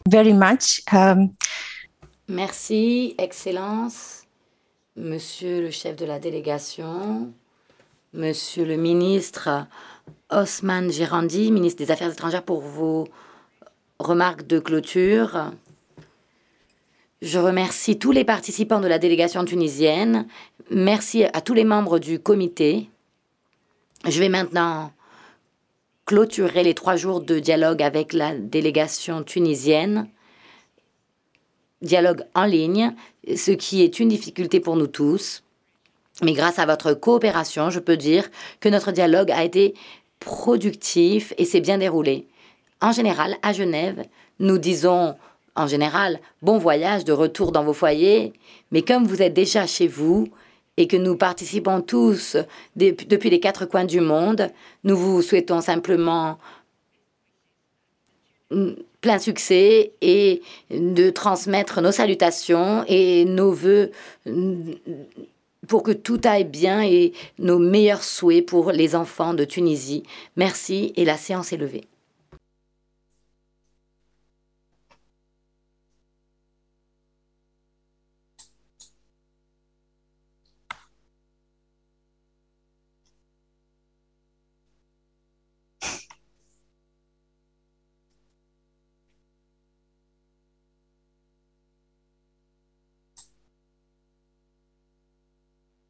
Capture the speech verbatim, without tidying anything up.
very much. Um, Merci, Excellence, Monsieur le chef de la délégation, Monsieur le ministre Osman Girandi, ministre des Affaires étrangères, pour vos remarques de clôture. Je remercie tous les participants de la délégation tunisienne. Merci à tous les membres du comité. Je vais maintenant clôturer les trois jours de dialogue avec la délégation tunisienne. Dialogue en ligne, ce qui est une difficulté pour nous tous. Mais grâce à votre coopération, je peux dire que notre dialogue a été productif et s'est bien déroulé. En général, à Genève, nous disons en général bon voyage de retour dans vos foyers, mais comme vous êtes déjà chez vous et que nous participons tous depuis les quatre coins du monde, nous vous souhaitons simplement plein succès et de transmettre nos salutations et nos vœux pour que tout aille bien et nos meilleurs souhaits pour les enfants de Tunisie. Merci et la séance est levée.